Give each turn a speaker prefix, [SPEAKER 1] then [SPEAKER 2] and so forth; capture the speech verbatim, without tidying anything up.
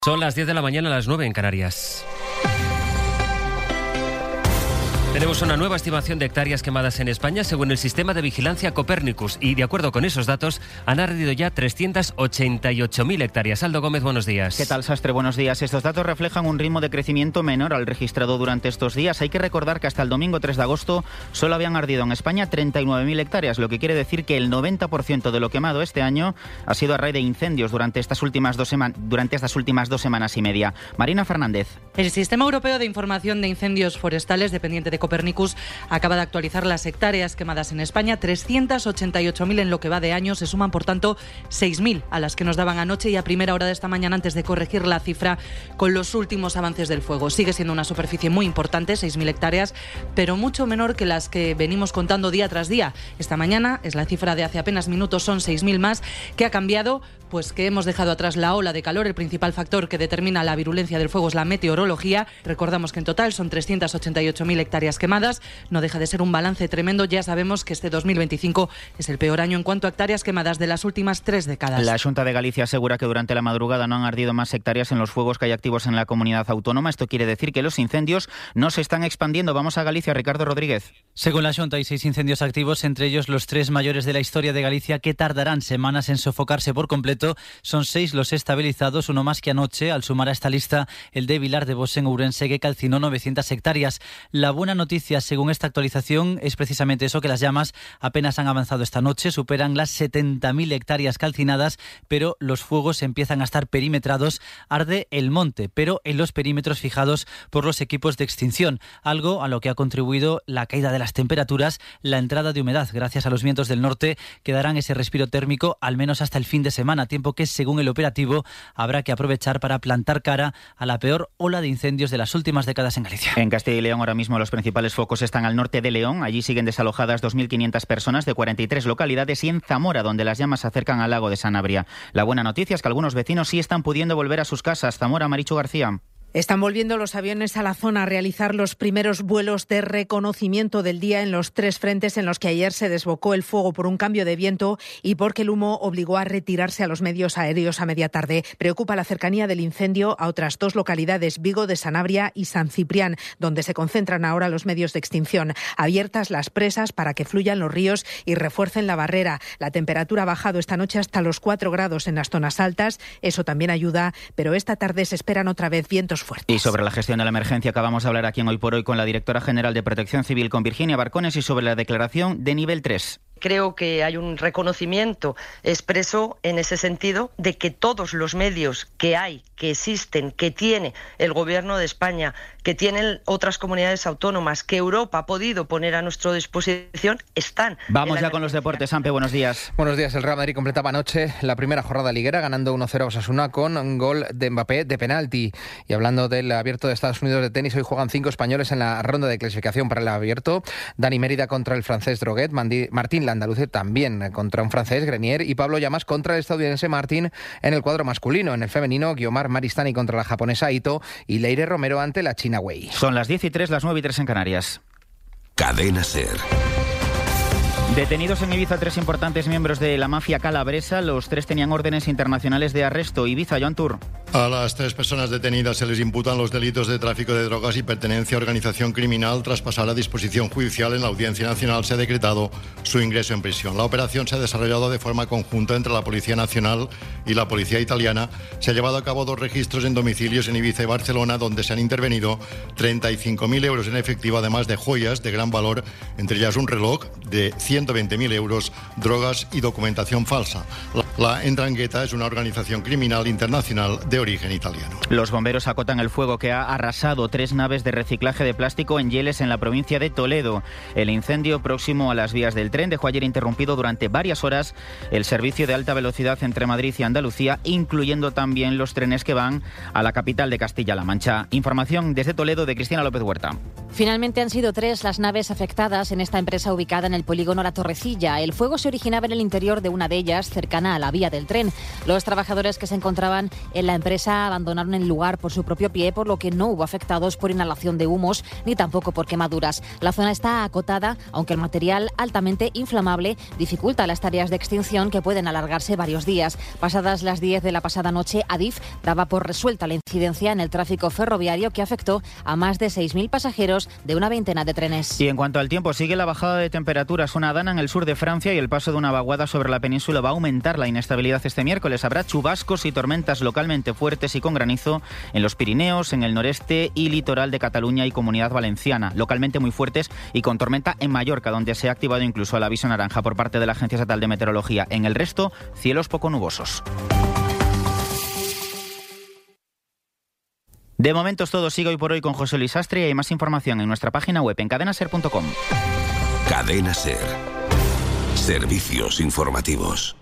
[SPEAKER 1] Son las diez de la mañana, a las nueve en Canarias. Tenemos una nueva estimación de hectáreas quemadas en España según el sistema de vigilancia Copérnicus y de acuerdo con esos datos han ardido ya trescientas ochenta y ocho mil hectáreas. Aldo Gómez, buenos días.
[SPEAKER 2] ¿Qué tal, Sastre? Buenos días. Estos datos reflejan un ritmo de crecimiento menor al registrado durante estos días. Hay que recordar que hasta el domingo tres de agosto solo habían ardido en España treinta y nueve mil hectáreas, lo que quiere decir que el noventa por ciento de lo quemado este año ha sido a raíz de incendios durante estas últimas dos, sema- durante estas últimas dos semanas y media. Marina Fernández.
[SPEAKER 3] El Sistema Europeo de Información de Incendios Forestales, dependiente de Copérnicus, acaba de actualizar las hectáreas quemadas en España, trescientas ochenta y ocho mil en lo que va de año. Se suman, por tanto, seis mil a las que nos daban anoche y a primera hora de esta mañana antes de corregir la cifra con los últimos avances del fuego. Sigue siendo una superficie muy importante, seis mil hectáreas, pero mucho menor que las que venimos contando día tras día. Esta mañana es la cifra de hace apenas minutos, son seis mil más. ¿Qué ha cambiado? Pues que hemos dejado atrás la ola de calor. El principal factor que determina la virulencia del fuego es la meteorología. Recordamos que en total son trescientas ochenta y ocho mil hectáreas quemadas. No deja de ser un balance tremendo. Ya sabemos que este dos mil veinticinco es el peor año en cuanto a hectáreas quemadas de las últimas tres décadas.
[SPEAKER 2] La Xunta de Galicia asegura que durante la madrugada no han ardido más hectáreas en los fuegos que hay activos en la comunidad autónoma. Esto quiere decir que los incendios no se están expandiendo. Vamos a Galicia, Ricardo Rodríguez.
[SPEAKER 4] Según la Xunta hay seis incendios activos, entre ellos los tres mayores de la historia de Galicia que tardarán semanas en sofocarse por completo. Son seis los estabilizados, uno más que anoche, al sumar a esta lista el de Vilar de Bos en Ourense, que calcinó novecientas hectáreas. La buena noticia, según esta actualización, es precisamente eso, que las llamas apenas han avanzado esta noche, superan las setenta mil hectáreas calcinadas, pero los fuegos empiezan a estar perimetrados. Arde el monte, pero en los perímetros fijados por los equipos de extinción, algo a lo que ha contribuido la caída de las temperaturas, la entrada de humedad gracias a los vientos del norte que darán ese respiro térmico al menos hasta el fin de semana, tiempo que según el operativo habrá que aprovechar para plantar cara a la peor ola de incendios de las últimas décadas en Galicia.
[SPEAKER 2] En Castilla y León ahora mismo los principales focos están al norte de León. Allí siguen desalojadas dos mil quinientas personas de cuarenta y tres localidades y en Zamora, donde las llamas se acercan al lago de Sanabria. La buena noticia es que algunos vecinos sí están pudiendo volver a sus casas. Zamora, Marichu García.
[SPEAKER 5] Están volviendo los aviones a la zona a realizar los primeros vuelos de reconocimiento del día en los tres frentes en los que ayer se desbocó el fuego por un cambio de viento y porque el humo obligó a retirarse a los medios aéreos a media tarde. Preocupa la cercanía del incendio a otras dos localidades, Vigo de Sanabria y San Ciprián, donde se concentran ahora los medios de extinción. Abiertas las presas para que fluyan los ríos y refuercen la barrera. La temperatura ha bajado esta noche hasta los cuatro grados en las zonas altas. Eso también ayuda, pero esta tarde se esperan otra vez vientos fuertes.
[SPEAKER 2] Y sobre la gestión de la emergencia acabamos de hablar aquí en Hoy por Hoy con la directora general de Protección Civil, con Virginia Barcones, y sobre la declaración de nivel tres.
[SPEAKER 6] Creo que hay un reconocimiento expreso en ese sentido de que todos los medios que hay, que existen, que tiene el Gobierno de España, que tienen otras comunidades autónomas, que Europa ha podido poner a nuestra disposición, están.
[SPEAKER 2] Vamos ya con los deportes. Ampe, buenos días.
[SPEAKER 7] Buenos días. El Real Madrid completaba anoche la primera jornada liguera ganando uno cero a Osasuna con un gol de Mbappé de penalti. Y hablando del Abierto de Estados Unidos de tenis, hoy juegan cinco españoles en la ronda de clasificación para el Abierto. Dani Mérida contra el francés Droguet, Martín Landaluce también contra un francés, Grenier, y Pablo Llamas contra el estadounidense Martín en el cuadro masculino. En el femenino, Guiomar Maristani contra la japonesa Ito y Leire Romero ante la china Wei.
[SPEAKER 2] Son las diez y tres, las nueve y tres en Canarias.
[SPEAKER 8] Cadena SER.
[SPEAKER 2] Detenidos en Ibiza tres importantes miembros de la mafia calabresa. Los tres tenían órdenes internacionales de arresto. Ibiza, Joan Tur.
[SPEAKER 9] A las tres personas detenidas se les imputan los delitos de tráfico de drogas y pertenencia a organización criminal. Tras pasar a disposición judicial en la Audiencia Nacional se ha decretado su ingreso en prisión. La operación se ha desarrollado de forma conjunta entre la Policía Nacional y la Policía Italiana. Se ha llevado a cabo dos registros en domicilios en Ibiza y Barcelona, donde se han intervenido treinta y cinco mil euros en efectivo, además de joyas de gran valor, entre ellas un reloj de ciento veinte mil euros, drogas y documentación falsa. La Ndrangheta es una organización criminal internacional de origen italiano.
[SPEAKER 2] Los bomberos acotan el fuego que ha arrasado tres naves de reciclaje de plástico en Yeles, en la provincia de Toledo. El incendio, próximo a las vías del tren, dejó ayer interrumpido durante varias horas el servicio de alta velocidad entre Madrid y Andalucía, incluyendo también los trenes que van a la capital de Castilla-La Mancha. Información desde Toledo de Cristina López Huerta.
[SPEAKER 10] Finalmente han sido tres las naves afectadas en esta empresa ubicada en el polígono La Torrecilla. El fuego se originaba en el interior de una de ellas, cercana a la vía del tren. Los trabajadores que se encontraban en la empresa empresa abandonaron el lugar por su propio pie, por lo que no hubo afectados por inhalación de humos ni tampoco por quemaduras. La zona está acotada, aunque el material altamente inflamable dificulta las tareas de extinción que pueden alargarse varios días. Pasadas las diez de la pasada noche, Adif daba por resuelta la incidencia en el tráfico ferroviario que afectó a más de seis mil pasajeros de una veintena de trenes.
[SPEAKER 2] Y en cuanto al tiempo, sigue la bajada de temperaturas. Una dana en el sur de Francia y el paso de una vaguada sobre la península va a aumentar la inestabilidad este miércoles. Habrá chubascos y tormentas localmente fuertes y con granizo en los Pirineos, en el noreste y litoral de Cataluña y Comunidad Valenciana. Localmente muy fuertes y con tormenta en Mallorca, donde se ha activado incluso el aviso naranja por parte de la Agencia Estatal de Meteorología. En el resto, cielos poco nubosos. De momento es todo. Sigue hoy por hoy con José Luis Astre y hay más información en nuestra página web en cadena ser punto com.
[SPEAKER 8] Cadena Ser. Servicios informativos.